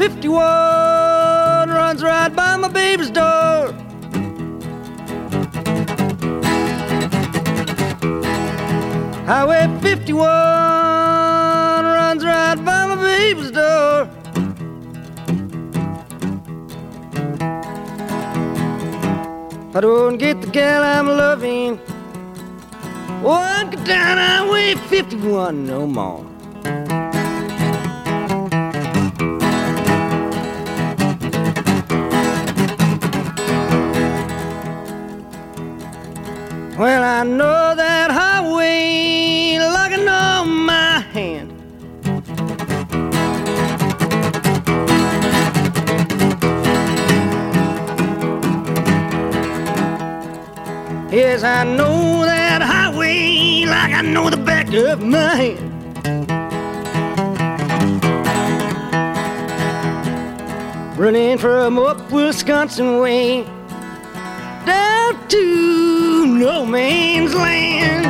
51 runs right by my baby's door. Highway 51 runs right by my baby's door. If I don't get the gal I'm loving, won't get down Highway 51 no more. Well, I know that highway like I know my hand. Yes, I know that highway like I know the back of my hand. Running from up Wisconsin way down to no man's land.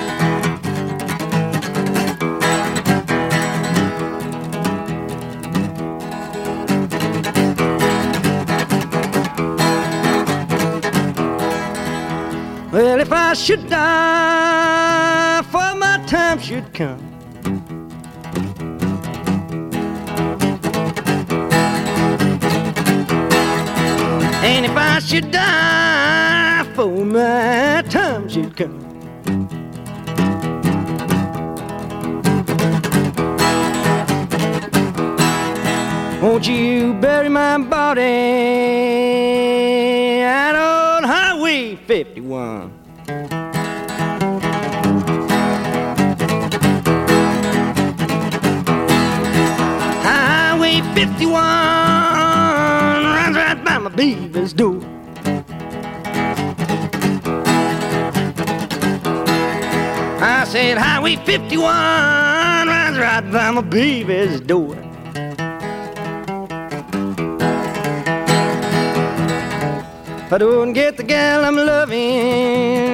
Well, if I should die before my time should come, and if I should die before my time should come, won't you bury my body out on Highway 51? Highway 51 runs right by my baby's door. I said Highway 51 runs right by my baby's door. If I don't get the gal I'm loving,